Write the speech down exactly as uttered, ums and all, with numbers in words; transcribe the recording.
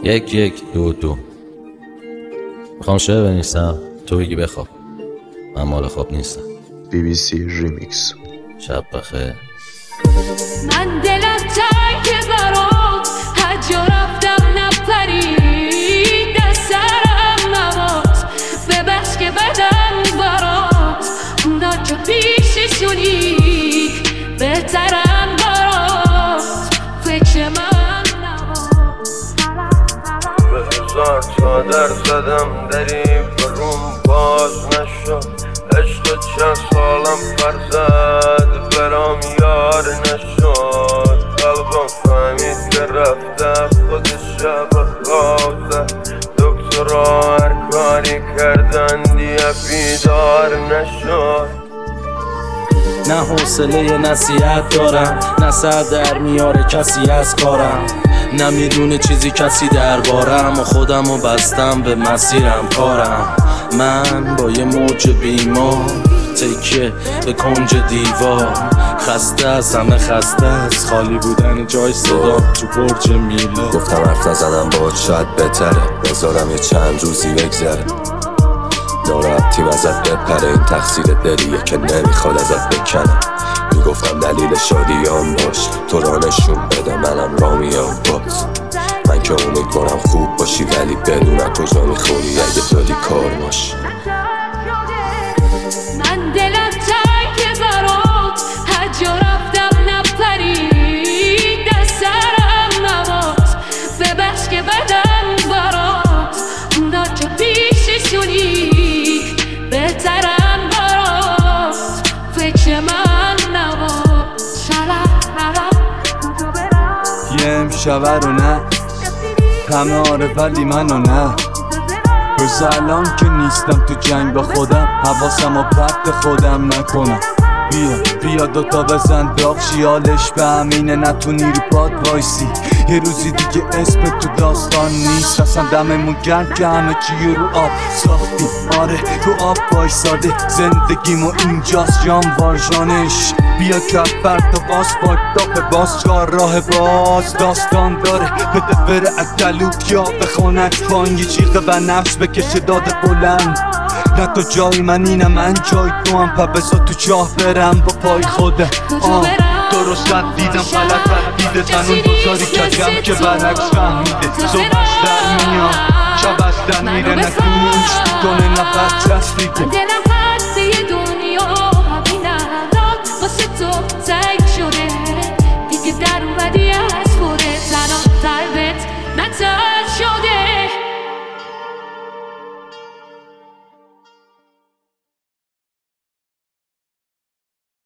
یک یک دو دو. میخوام شعر بنویسم، تو بگی بخواب. من مال خواب نیستم. بی بی سی ریمیکس. شب بخیر. من دلم تنگ برات، هر جا رفتم نپرید از سرم نبات. ببخش که بدم برات، اونا که پیششونی بهترم برات. فکر من نبات. به هزار چادر زدم دری بروم باز نشد. عشق چند سالم فرزد برام یار نشد. قلبم فهمید که رفته خودش شب خواب زد. دکترها هر کاری کردن دیگه بیدار نشد. نه حوصله نصیحت دارم، نه سر در میاره کسی از کارم، نه میدونه چیزی کسی دربارم و خودم و بستم به مسیرم کارم. من با یه موج بیمار تکیه به کنج دیوار، خسته از همه خسته از خالی بودن جای صدا تو برج میلا. گفتم حرف نزنم باهات شاید بهتره، بذارم یه چند روزی بگذره. ناراحتیم ازت بپره، این تقصیر دلیه که نمیخواد ازت بکنه. میگفتم دلیل شادیام باش، تو را نشون بده منم را میام باز. من که امیدوارم خوب باشی ولی بدونم کجا میخوری اگه دادی کار باش. من دلم تنگ برات، هر جا رفتم نپرید از سرم نبات. ببخش که بدم برات، اونا که پیششونی بهترم برات. فکر من نبات. یه امشبه رو نه همه آره ولی منو نه. روز الان که نیستم تو جنگ با خودم، حواسم و پرت خودم نکنم. بیا بیا دوتا بزن داغ شیالش به همینه، نتونی رو پاد وایسی. یه روزی دیگه اسم تو داستان نیست، اصلا دممون گرم که همه چی رو آب ساختیم. آره تو آب وایساده زندگیمو اینجاست جام وارژانش. بیا کفر تا باز پاک به باز چار راه باز داستان داره. بده بره اکلوت یا بخونت فان، یه چیقه و نفس بکشه داد بلند. نه تو جای من اینه من جای تو هم، پا بزا تو چاه برم با پای خوده. آه درست رد دیدم غلط رد دیده، تنون بزاری کجم که برعکس فهمیده. صبحش در میاد شب از در میره، نکنوش میکنه نفس چسبیده. دلم خسته دنیا همین الان واسه تو تنگ شده، دیگه در اومدی از خوره تنها تر